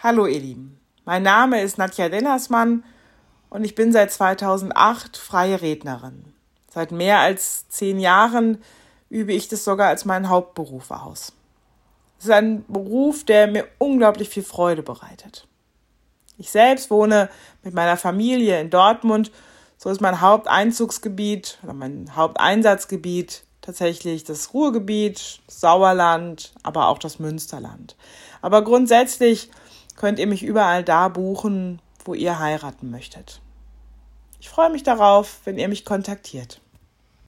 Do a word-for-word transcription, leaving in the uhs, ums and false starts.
Hallo ihr Lieben, mein Name ist Nadja Dennersmann und ich bin seit zweitausendacht freie Rednerin. Seit mehr als zehn Jahren übe ich das sogar als meinen Hauptberuf aus. Es ist ein Beruf, der mir unglaublich viel Freude bereitet. Ich selbst wohne mit meiner Familie in Dortmund, so ist mein Haupteinzugsgebiet oder mein Haupteinsatzgebiet tatsächlich das Ruhrgebiet, das Sauerland, aber auch das Münsterland. Aber grundsätzlich könnt ihr mich überall da buchen, wo ihr heiraten möchtet. Ich freue mich darauf, wenn ihr mich kontaktiert.